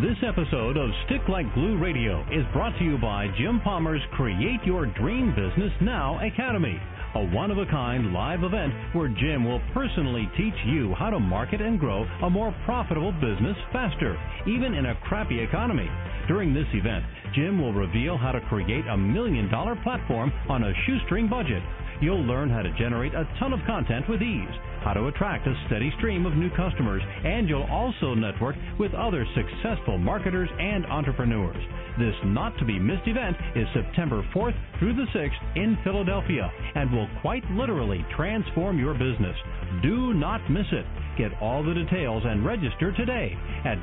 This episode of Stick Like Glue Radio is brought to you by Jim Palmer's Create Your Dream Business Now Academy, a one-of-a-kind live event where Jim will personally teach you how to market and grow a more profitable business faster, even in a crappy economy. During this event, Jim will reveal how to create a $1 million platform on a shoestring budget. You'll learn how to generate a ton of content with ease, how to attract a steady stream of new customers, and you'll also network with other successful marketers and entrepreneurs. This not-to-be-missed event is September 4th through the 6th in Philadelphia and will quite literally transform your business. Do not miss it. Get all the details and register today at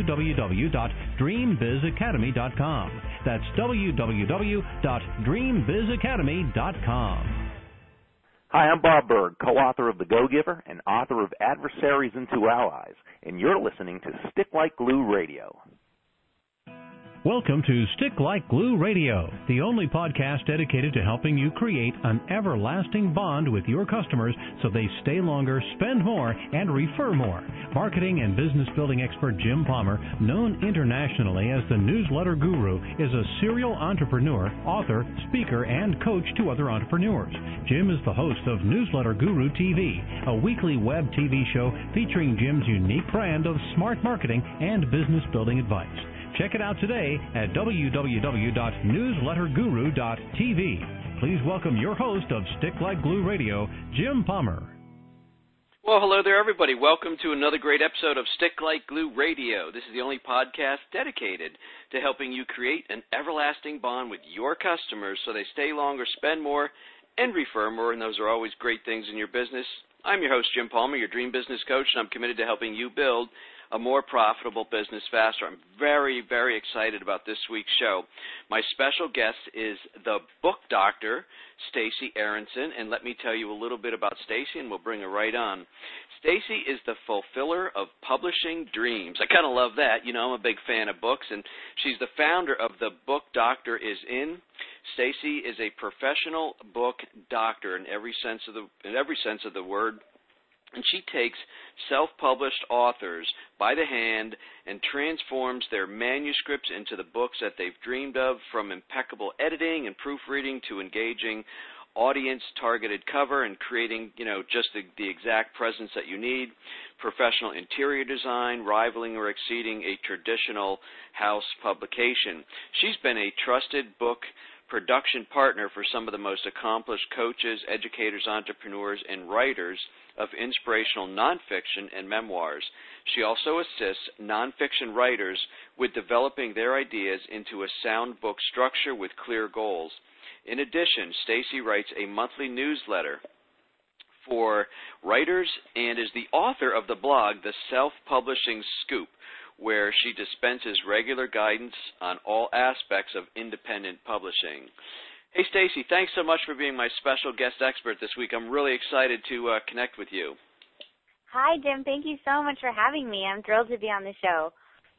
www.dreambizacademy.com. That's www.dreambizacademy.com. Hi, I'm Bob Berg, co-author of The Go-Giver and author of Adversaries into Allies, and you're listening to Stick Like Glue Radio. Welcome to Stick Like Glue Radio, the only podcast dedicated to helping you create an everlasting bond with your customers so they stay longer, spend more, and refer more. Marketing and business building expert Jim Palmer, known internationally as the Newsletter Guru, is a serial entrepreneur, author, speaker, and coach to other entrepreneurs. Jim is the host of Newsletter Guru TV, a weekly web TV show featuring Jim's unique brand of smart marketing and business building advice. Check it out today at www.newsletterguru.tv. Please welcome your host of Stick Like Glue Radio, Jim Palmer. Well, hello there, everybody. Welcome to another great episode of Stick Like Glue Radio. This is the only podcast dedicated to helping you create an everlasting bond with your customers so they stay longer, spend more, and refer more, and those are always great things in your business. I'm your host, Jim Palmer, your dream business coach, and I'm committed to helping you build a more profitable business faster. I'm very, very excited about this week's show. My special guest is the book doctor, Stacey Aronson, and let me tell you a little bit about Stacey, and we'll bring her right on. Stacey is the fulfiller of publishing dreams. I kind of love that. You know, I'm a big fan of books, and she's the founder of The Book Doctor Is In. Stacey is a professional book doctor in every sense of the word. And she takes self-published authors by the hand and transforms their manuscripts into the books that they've dreamed of, from impeccable editing and proofreading to engaging audience-targeted cover and creating, just the exact presence that you need, professional interior design, rivaling or exceeding a traditional house publication. She's been a trusted book production partner for some of the most accomplished coaches, educators, entrepreneurs, and writers of inspirational nonfiction and memoirs. She also assists nonfiction writers with developing their ideas into a sound book structure with clear goals. In addition, Stacey writes a monthly newsletter for writers and is the author of the blog, The Self-Publishing Scoop, where she dispenses regular guidance on all aspects of independent publishing. Hey, Stacey, thanks so much for being my special guest expert this week. I'm really excited to connect with you. Hi, Jim. Thank you so much for having me. I'm thrilled to be on the show.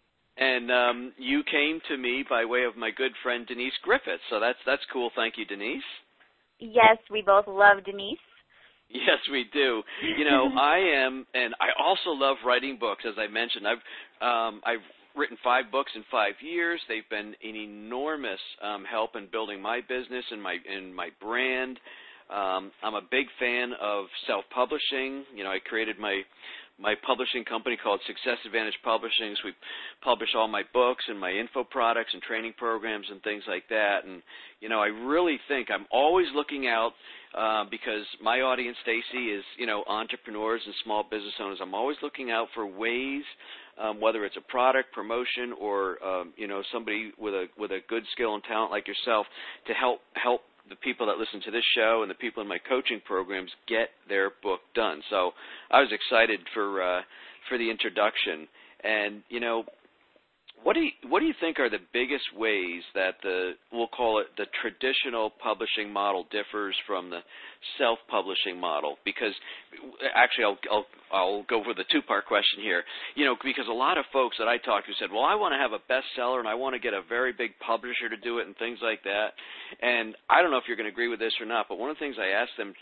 And you came to me by way of my good friend Denise Griffith, so that's cool. Thank you, Denise. Yes, we both love Denise. Yes, we do. I am, and I also love writing books. As I mentioned, I've written 5 books in 5 years. They've been an enormous help in building my business and my brand. I'm a big fan of self-publishing. I created my publishing company called Success Advantage Publishing. So we publish all my books and my info products and training programs and things like that. And, I really think I'm always looking out because my audience, Stacey, is, entrepreneurs and small business owners. I'm always looking out for ways, whether it's a product, promotion, or, somebody with a good skill and talent like yourself to help the people that listen to this show and the people in my coaching programs get their book done. So I was excited for the introduction. And, what do you think are the biggest ways that we'll call it the traditional publishing model differs from the self-publishing model? Because actually I'll go with a two-part question here. Because a lot of folks that I talk to said, well, I want to have a bestseller and I want to get a very big publisher to do it and things like that. And I don't know if you're going to agree with this or not, but one of the things I asked them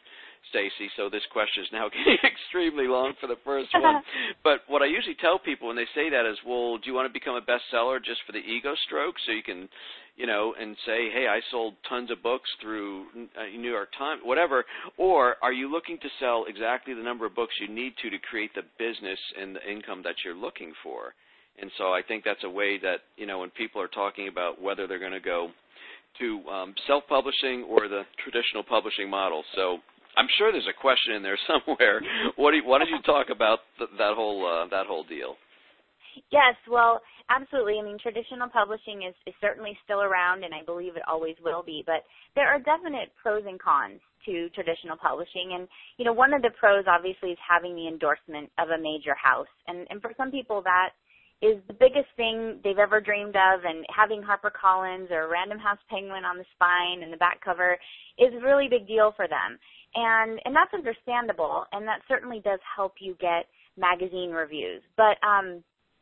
Stacy, so this question is now getting extremely long for the first one. But what I usually tell people when they say that is, well, do you want to become a bestseller just for the ego stroke so you can, and say, hey, I sold tons of books through New York Times, whatever, or are you looking to sell exactly the number of books you need to create the business and the income that you're looking for? And so I think that's a way that, when people are talking about whether they're going to go to self-publishing or the traditional publishing model. So I'm sure there's a question in there somewhere. Why don't you talk about that whole deal? Yes, well, absolutely. I mean, traditional publishing is certainly still around, and I believe it always will be. But there are definite pros and cons to traditional publishing. And, one of the pros, obviously, is having the endorsement of a major house. And for some people, that is the biggest thing they've ever dreamed of, and having HarperCollins or Random House Penguin on the spine and the back cover is a really big deal for them. And that's understandable, and that certainly does help you get magazine reviews. But, on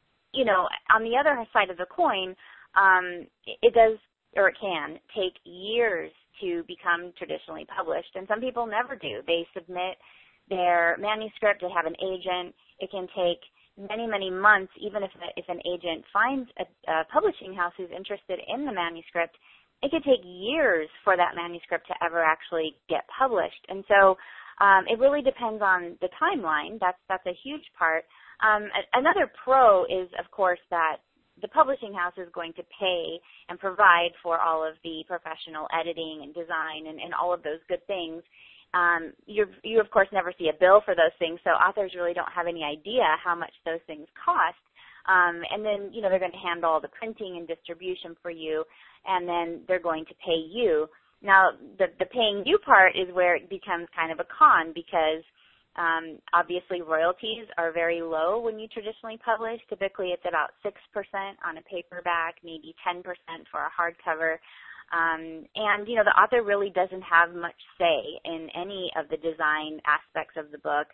the other side of the coin, it does, or it can, take years to become traditionally published, and some people never do. They submit their manuscript, they have an agent. It can take many, many months, even if an agent finds a publishing house who's interested in the manuscript. It could take years for that manuscript to ever actually get published. And so it really depends on the timeline. That's a huge part. Another pro is, of course, that the publishing house is going to pay and provide for all of the professional editing and design and all of those good things. You of course never see a bill for those things, so authors really don't have any idea how much those things cost. And then, they're going to handle all the printing and distribution for you, and then they're going to pay you. Now, the paying you part is where it becomes kind of a con, because obviously royalties are very low when you traditionally publish. Typically it's about 6% on a paperback, maybe 10% for a hardcover. And, the author really doesn't have much say in any of the design aspects of the book.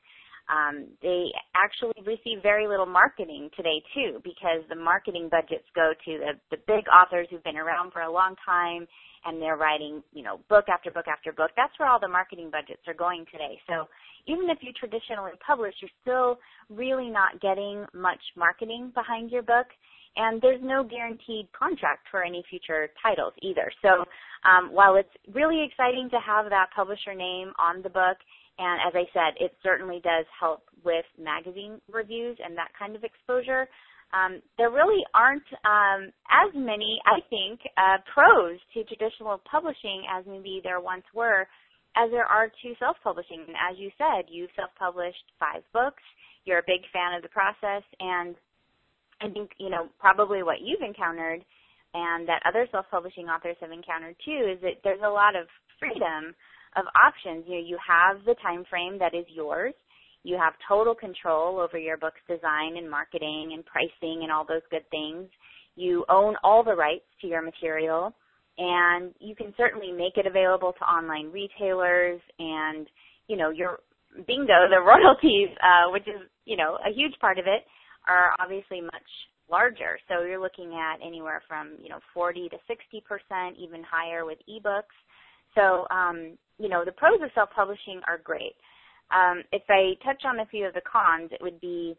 They actually receive very little marketing today, too, because the marketing budgets go to the big authors who've been around for a long time, and they're writing, book after book after book. That's where all the marketing budgets are going today. So even if you traditionally publish, you're still really not getting much marketing behind your book. And there's no guaranteed contract for any future titles either. So while it's really exciting to have that publisher name on the book, and as I said, it certainly does help with magazine reviews and that kind of exposure, there really aren't as many, I think, pros to traditional publishing as maybe there once were, as there are to self-publishing. And as you said, you've self-published 5 books. You're a big fan of the process, and I think, probably what you've encountered and that other self-publishing authors have encountered too is that there's a lot of freedom of options. You have the time frame that is yours. You have total control over your book's design and marketing and pricing and all those good things. You own all the rights to your material, and you can certainly make it available to online retailers, and, your bingo, the royalties, which is, a huge part of it, are obviously much larger. So you're looking at anywhere from, 40 to 60%, even higher with ebooks. So, the pros of self-publishing are great. If I touch on a few of the cons, it would be,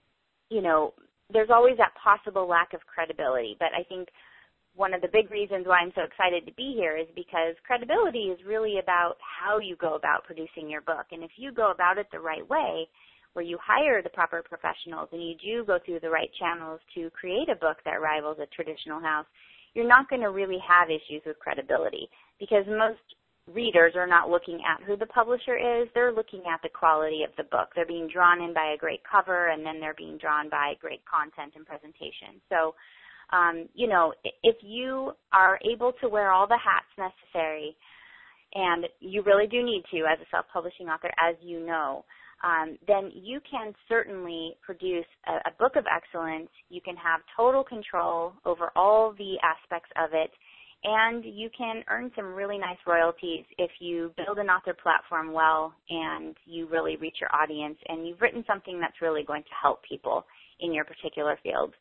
there's always that possible lack of credibility. But I think one of the big reasons why I'm so excited to be here is because credibility is really about how you go about producing your book. And if you go about it the right way, where you hire the proper professionals and you do go through the right channels to create a book that rivals a traditional house, you're not going to really have issues with credibility, because most readers are not looking at who the publisher is. They're looking at the quality of the book. They're being drawn in by a great cover, and then they're being drawn by great content and presentation. So, if you are able to wear all the hats necessary, and you really do need to as a self-publishing author, as you know, then you can certainly produce a book of excellence. You can have total control over all the aspects of it, and you can earn some really nice royalties if you build an author platform well and you really reach your audience and you've written something that's really going to help people in your particular field.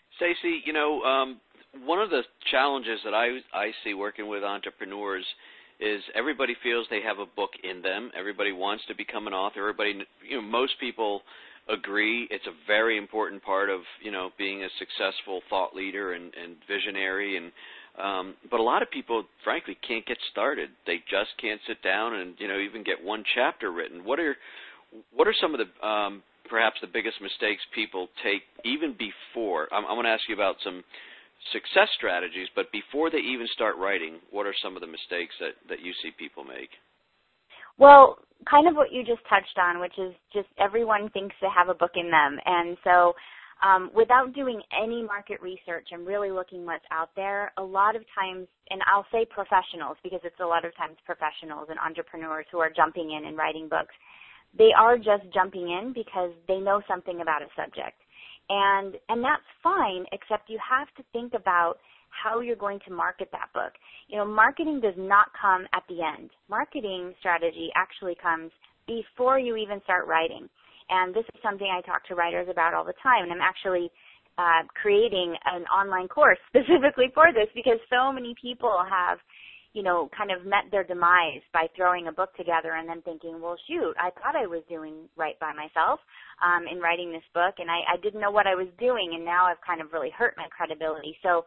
Stacey, one of the challenges that I see working with entrepreneurs is everybody feels they have a book in them. Everybody wants to become an author. Everybody, most people agree it's a very important part of, being a successful thought leader and visionary. But a lot of people, frankly, can't get started. They just can't sit down and, even get one chapter written. What are some of the perhaps the biggest mistakes people take even before? I want to ask you about some success strategies, but before they even start writing, what are some of the mistakes that you see people make? Well, kind of what you just touched on, which is just everyone thinks they have a book in them. And so without doing any market research and really looking what's out there, a lot of times, and I'll say professionals because it's a lot of times professionals and entrepreneurs who are jumping in and writing books, they are just jumping in because they know something about a subject. And that's fine, except you have to think about how you're going to market that book. Marketing does not come at the end. Marketing strategy actually comes before you even start writing. And this is something I talk to writers about all the time. And I'm actually creating an online course specifically for this because so many people have, kind of met their demise by throwing a book together and then thinking, well, shoot, I thought I was doing right by myself in writing this book, and I didn't know what I was doing, and now I've kind of really hurt my credibility. So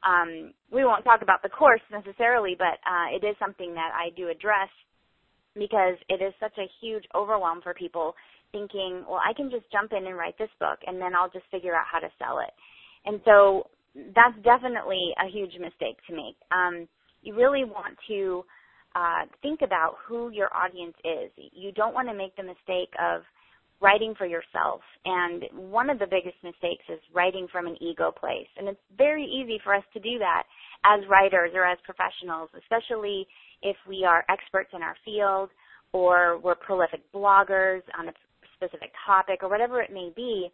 we won't talk about the course necessarily, but it is something that I do address because it is such a huge overwhelm for people thinking, well, I can just jump in and write this book, and then I'll just figure out how to sell it. And so that's definitely a huge mistake to make. You really want to think about who your audience is. You don't want to make the mistake of writing for yourself. And one of the biggest mistakes is writing from an ego place. And it's very easy for us to do that as writers or as professionals, especially if we are experts in our field or we're prolific bloggers on a specific topic or whatever it may be.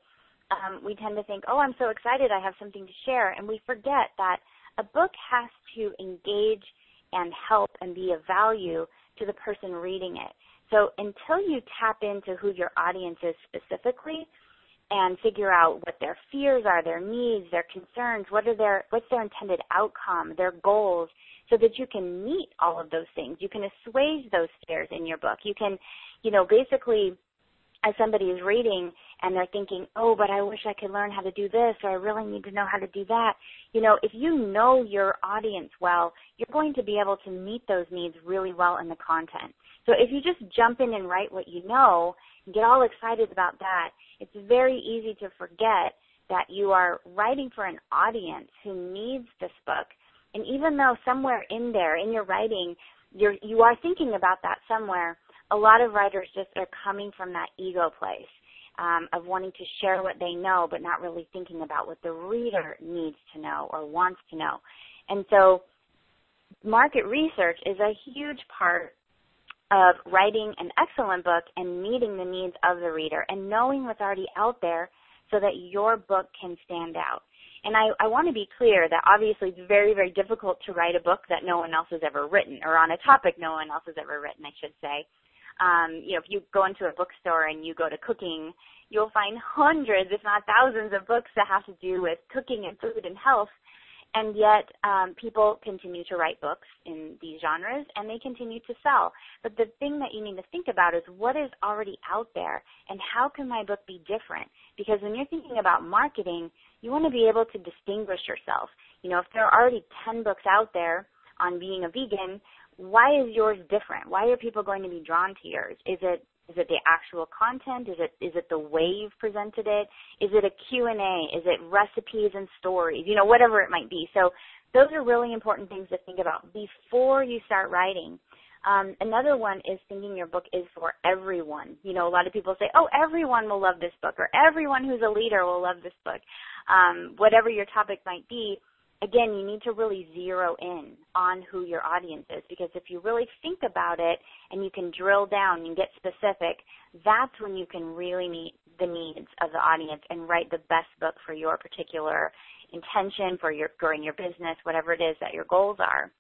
We tend to think, oh, I'm so excited, I have something to share. And we forget that a book has to engage and help and be of value to the person reading it. So until you tap into who your audience is specifically and figure out what their fears are, their needs, their concerns, what's their intended outcome, their goals, so that you can meet all of those things. You can assuage those fears in your book. You can, basically, as somebody is reading and they're thinking, oh, but I wish I could learn how to do this, or I really need to know how to do that. If you know your audience well, you're going to be able to meet those needs really well in the content. So if you just jump in and write what you know and get all excited about that, it's very easy to forget that you are writing for an audience who needs this book. And even though somewhere in there, in your writing, you are thinking about that somewhere, a lot of writers just are coming from that ego place of wanting to share what they know but not really thinking about what the reader needs to know or wants to know. And so market research is a huge part of writing an excellent book and meeting the needs of the reader and knowing what's already out there so that your book can stand out. And I want to be clear that obviously it's very, very difficult to write a book that no one else has ever written, or on a topic no one else has ever written, I should say. If you go into a bookstore and you go to cooking, you'll find hundreds, if not thousands, of books that have to do with cooking and food and health. And yet people continue to write books in these genres, and they continue to sell. But the thing that you need to think about is what is already out there, and how can my book be different? Because when you're thinking about marketing, you want to be able to distinguish yourself. If there are already 10 books out there on being a vegan, why is yours different? Why are people going to be drawn to yours? Is it the actual content? Is it the way you've presented it? Is it a Q&A? Is it recipes and stories? Whatever it might be. So those are really important things to think about before you start writing. Another one is thinking your book is for everyone. A lot of people say, oh, everyone will love this book, or everyone who's a leader will love this book. Whatever your topic might be, again, you need to really zero in on who your audience is, because if you really think about it and you can drill down and get specific, that's when you can really meet the needs of the audience and write the best book for your particular intention, for growing your business, whatever it is that your goals are.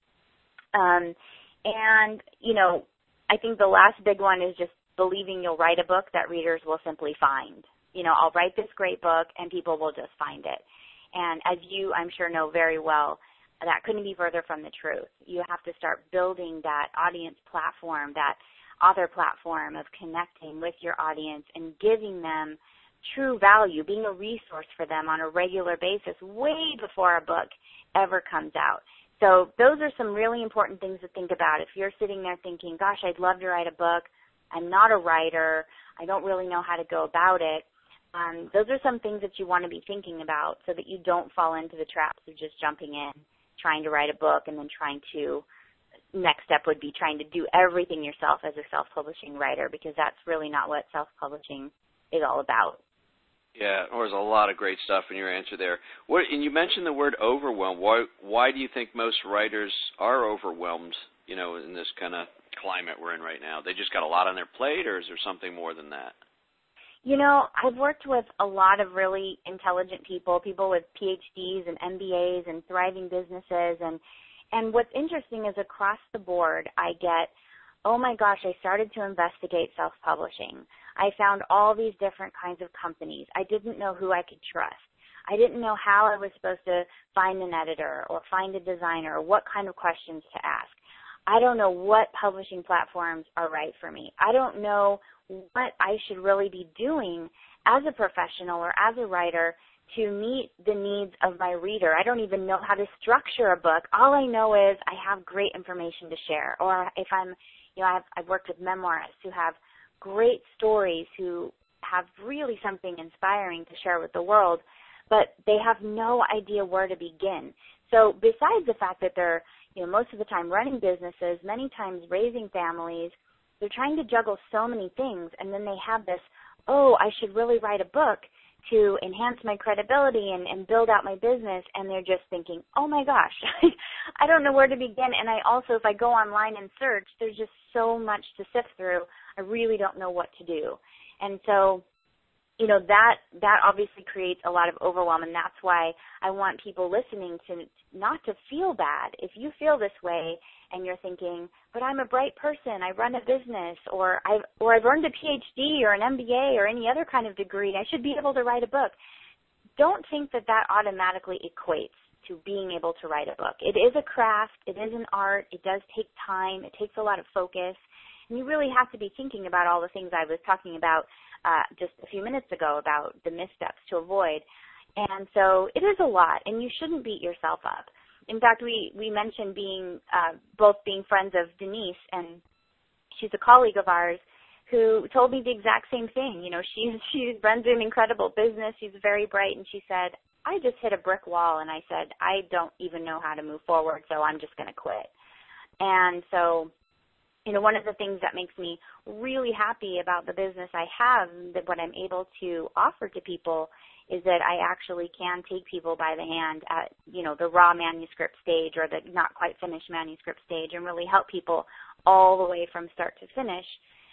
I think the last big one is just believing you'll write a book that readers will simply find. I'll write this great book and people will just find it. And as you, I'm sure, know very well, that couldn't be further from the truth. You have to start building that audience platform, that author platform of connecting with your audience and giving them true value, being a resource for them on a regular basis way before a book ever comes out. So those are some really important things to think about. If you're sitting there thinking, gosh, I'd love to write a book, I'm not a writer, I don't really know how to go about it, those are some things that you want to be thinking about so that you don't fall into the traps of just jumping in, trying to write a book, and then next step would be trying to do everything yourself as a self-publishing writer, because that's really not what self-publishing is all about. Yeah, there's a lot of great stuff in your answer there. And you mentioned the word overwhelmed. Why do you think most writers are overwhelmed, in this kind of climate we're in right now? They just got a lot on their plate, or is there something more than that? I've worked with a lot of really intelligent people with PhDs and MBAs and thriving businesses, and what's interesting is across the board I get, oh my gosh, I started to investigate self-publishing. I found all these different kinds of companies. I didn't know who I could trust. I didn't know how I was supposed to find an editor or find a designer or what kind of questions to ask. I don't know what publishing platforms are right for me. I don't know what I should really be doing as a professional or as a writer to meet the needs of my reader. I don't even know how to structure a book. All I know is I have great information to share. Or if I've worked with memoirists who have great stories, who have really something inspiring to share with the world, but they have no idea where to begin. So besides the fact that they're, most of the time running businesses, many times raising families, they're trying to juggle so many things, and then they have this, I should really write a book to enhance my credibility and build out my business, and they're just thinking, oh my gosh, I don't know where to begin, and I also, if I go online and search, there's just so much to sift through, I really don't know what to do. And so, that obviously creates a lot of overwhelm, and that's why I want people listening to not to feel bad. If you feel this way and you're thinking, but I'm a bright person, I run a business, or I've earned a PhD or an MBA or any other kind of degree, I should be able to write a book. Don't think that automatically equates to being able to write a book. It is a craft, it is an art, it does take time, it takes a lot of focus, and you really have to be thinking about all the things I was talking about just a few minutes ago about the missteps to avoid. And so it is a lot, and you shouldn't beat yourself up. In fact, we mentioned both being friends of Denise, and she's a colleague of ours who told me the exact same thing. She runs an incredible business. She's very bright, and she said, I just hit a brick wall, and I said, I don't even know how to move forward, so I'm just going to quit. And so, one of the things that makes me really happy about the business I have, that what I'm able to offer to people, is that I actually can take people by the hand at, the raw manuscript stage or the not quite finished manuscript stage, and really help people all the way from start to finish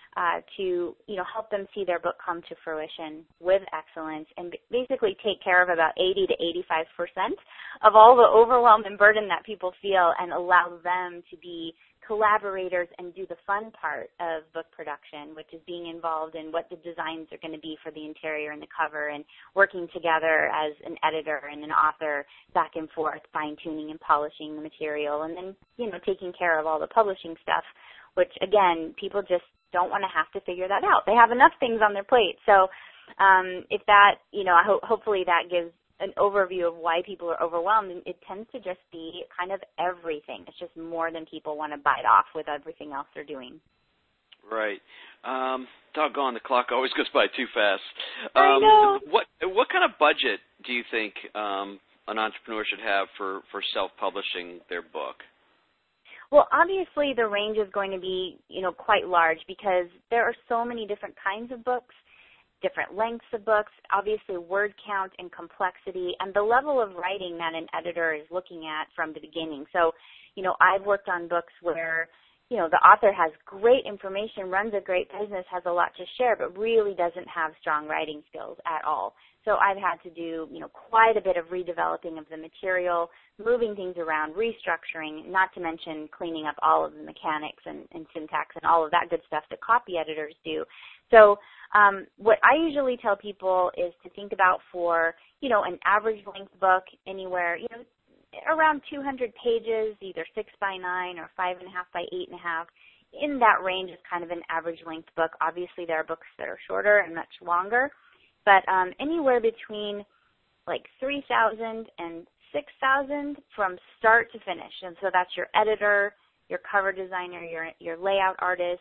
to, help them see their book come to fruition with excellence, and basically take care of about 80 to 85% of all the overwhelm and burden that people feel, and allow them to be collaborators and do the fun part of book production, which is being involved in what the designs are going to be for the interior and the cover, and working together as an editor and an author back and forth, fine-tuning and polishing the material, and then, taking care of all the publishing stuff, which, again, people just don't want to have to figure that out. They have enough things on their plate. So if that, hopefully that gives an overview of why people are overwhelmed. And it tends to just be kind of everything. It's just more than people want to bite off with everything else they're doing. Right. Doggone, the clock always goes by too fast. I know. What kind of budget do you think an entrepreneur should have for self-publishing their book? Well, obviously the range is going to be, quite large, because there are so many different kinds of books, different lengths of books, obviously word count and complexity, and the level of writing that an editor is looking at from the beginning. So, I've worked on books where, the author has great information, runs a great business, has a lot to share, but really doesn't have strong writing skills at all. So I've had to do, quite a bit of redeveloping of the material, moving things around, restructuring, not to mention cleaning up all of the mechanics and syntax and all of that good stuff that copy editors do. So what I usually tell people is to think about for, an average length book anywhere, around 200 pages, either 6 by 9 or 5.5 by 8.5. In that range is kind of an average length book. Obviously, there are books that are shorter and much longer, but anywhere between like 3,000 and 6,000 from start to finish. And so that's your editor, your cover designer, your layout artist,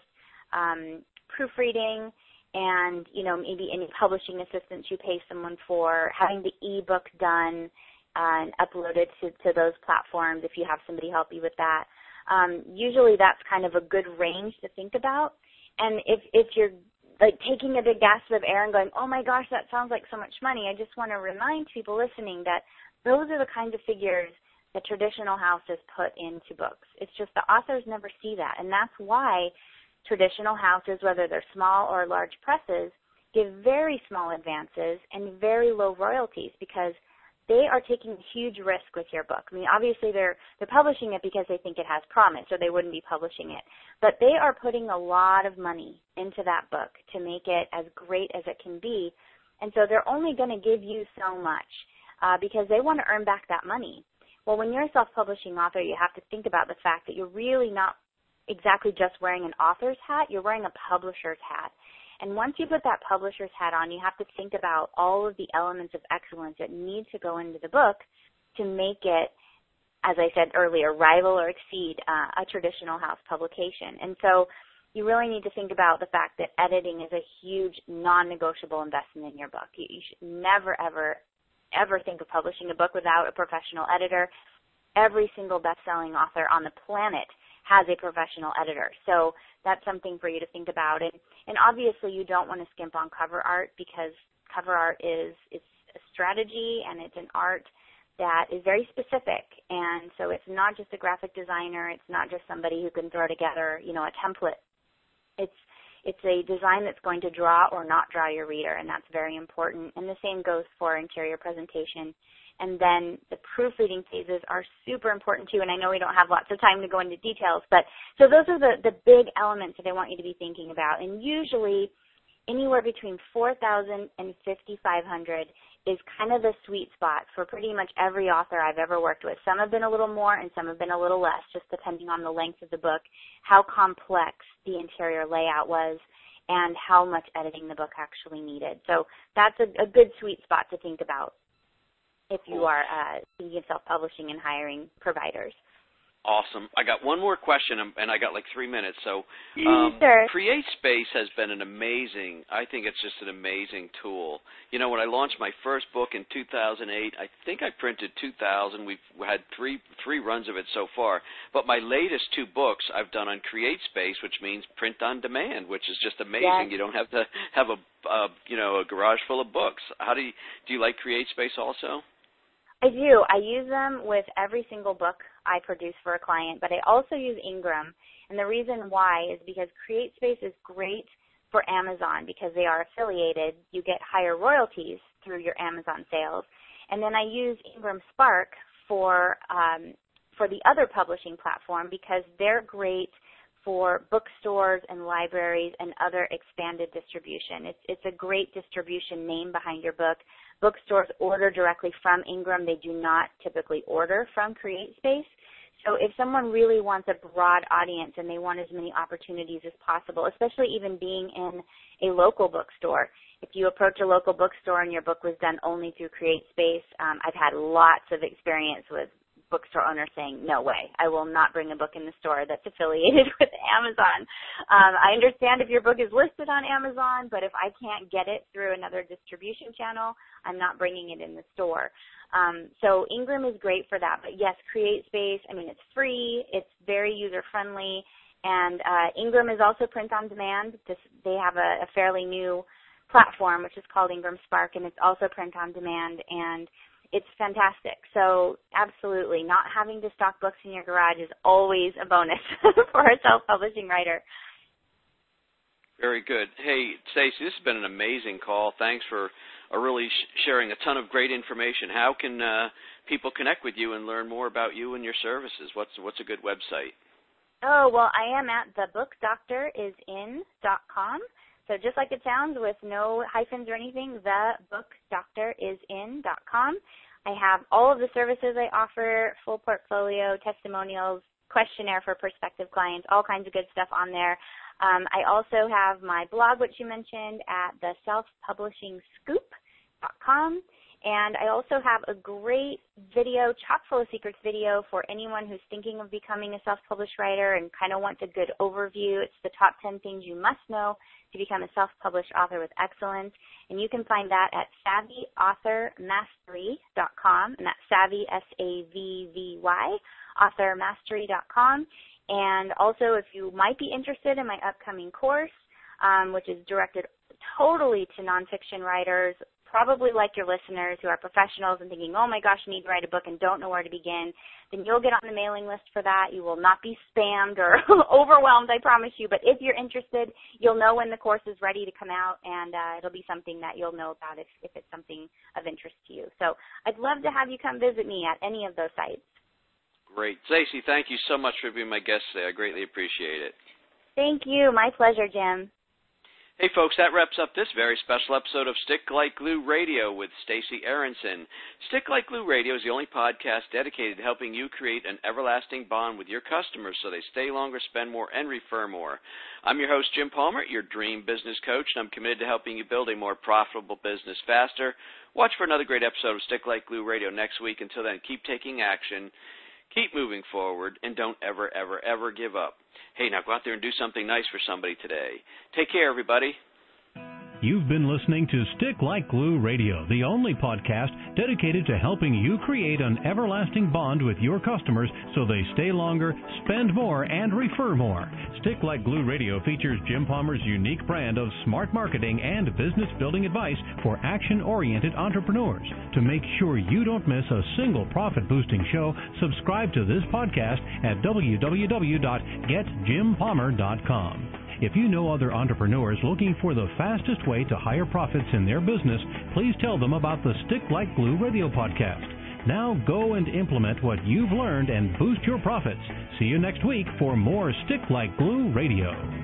proofreading, and, you know, maybe any publishing assistance you pay someone for, having the ebook done and uploaded to those platforms if you have somebody help you with that. Usually that's kind of a good range to think about. And if you're like taking a big gasp of air and going, oh my gosh, that sounds like so much money, I just want to remind people listening that those are the kinds of figures that traditional houses put into books. It's just the authors never see that. And that's why traditional houses, whether they're small or large presses, give very small advances and very low royalties because they are taking a huge risk with your book. I mean, obviously they're publishing it because they think it has promise, or they wouldn't be publishing it. But they are putting a lot of money into that book to make it as great as it can be. And so they're only going to give you so much because they want to earn back that money. Well, when you're a self-publishing author, you have to think about the fact that you're really not exactly just wearing an author's hat, you're wearing a publisher's hat. And once you put that publisher's hat on, you have to think about all of the elements of excellence that need to go into the book to make it, as I said earlier, rival or exceed a traditional house publication. And so you really need to think about the fact that editing is a huge non-negotiable investment in your book. You should never, ever, ever think of publishing a book without a professional editor. Every single best-selling author on the planet has a professional editor. So that's something for you to think about. And obviously you don't want to skimp on cover art because cover art it's a strategy and it's an art that is very specific. And so it's not just a graphic designer. It's not just somebody who can throw together, you know, a template. It's a design that's going to draw or not draw your reader, and that's very important. And the same goes for interior presentation. And then the proofreading phases are super important too. And I know we don't have lots of time to go into details, but so those are the big elements that I want you to be thinking about. And usually anywhere between 4,000 and 5,500 is kind of the sweet spot for pretty much every author I've ever worked with. Some have been a little more and some have been a little less, just depending on the length of the book, how complex the interior layout was, and how much editing the book actually needed. So that's a good sweet spot to think about if you are thinking of self-publishing and hiring providers. Awesome. I got one more question, and I got like 3 minutes. So Sure. CreateSpace has been I think it's just an amazing tool. You know, when I launched my first book in 2008, I think I printed 2,000. We've had three runs of it so far. But my latest 2 books I've done on CreateSpace, which means print on demand, which is just amazing. Yes. You don't have to have a garage full of books. Do you like CreateSpace also? I do. I use them with every single book I produce for a client, but I also use Ingram. And the reason why is because CreateSpace is great for Amazon because they are affiliated. You get higher royalties through your Amazon sales. And then I use Ingram Spark for the other publishing platform because they're great for bookstores and libraries and other expanded distribution. It's a great distribution name behind your book. Bookstores order directly from Ingram. They do not typically order from CreateSpace. So if someone really wants a broad audience and they want as many opportunities as possible, especially even being in a local bookstore, if you approach a local bookstore and your book was done only through CreateSpace, I've had lots of experience with bookstore owners saying, no way, I will not bring a book in the store that's affiliated with Amazon. I understand if your book is listed on Amazon, but if I can't get it through another distribution channel, I'm not bringing it in the store. So Ingram is great for that. But yes, CreateSpace, it's free, it's very user-friendly, and Ingram is also print on demand. They have a fairly new platform, which is called Ingram Spark, and it's also print on demand, and it's fantastic. So absolutely, not having to stock books in your garage is always a bonus for a self-publishing writer. Very good. Hey, Stacey, this has been an amazing call. Thanks for really sharing a ton of great information. How can people connect with you and learn more about you and your services? What's a good website? Oh, well, I am at thebookdoctorisin.com. So just like it sounds, with no hyphens or anything, thebookdoctorisin.com. I have all of the services I offer, full portfolio, testimonials, questionnaire for prospective clients, all kinds of good stuff on there. I also have my blog, which you mentioned, at theselfpublishingscoop.com. And I also have a great video, chock full of secrets video for anyone who's thinking of becoming a self-published writer and kind of wants a good overview. It's the top 10 things you must know to become a self-published author with excellence. And you can find that at SavvyAuthorMastery.com, and that's Savvy, S-A-V-V-Y, authormastery.com. And also, if you might be interested in my upcoming course, which is directed totally to nonfiction writers, probably like your listeners who are professionals and thinking, oh my gosh, I need to write a book and don't know where to begin, then you'll get on the mailing list for that. You will not be spammed or overwhelmed, I promise you. But if you're interested, you'll know when the course is ready to come out, and it'll be something that you'll know about if it's something of interest to you. So I'd love to have you come visit me at any of those sites. Great. Stacey, thank you so much for being my guest today. I greatly appreciate it. Thank you. My pleasure, Jim. Hey, folks, that wraps up this very special episode of Stick Like Glue Radio with Stacey Aronson. Stick Like Glue Radio is the only podcast dedicated to helping you create an everlasting bond with your customers so they stay longer, spend more, and refer more. I'm your host, Jim Palmer, your dream business coach, and I'm committed to helping you build a more profitable business faster. Watch for another great episode of Stick Like Glue Radio next week. Until then, keep taking action. Keep moving forward, and don't ever, ever, ever give up. Hey, now go out there and do something nice for somebody today. Take care, everybody. You've been listening to Stick Like Glue Radio, the only podcast dedicated to helping you create an everlasting bond with your customers so they stay longer, spend more, and refer more. Stick Like Glue Radio features Jim Palmer's unique brand of smart marketing and business building advice for action-oriented entrepreneurs. To make sure you don't miss a single profit-boosting show, subscribe to this podcast at www.getjimpalmer.com. If you know other entrepreneurs looking for the fastest way to higher profits in their business, please tell them about the Stick Like Glue Radio podcast. Now go and implement what you've learned and boost your profits. See you next week for more Stick Like Glue Radio.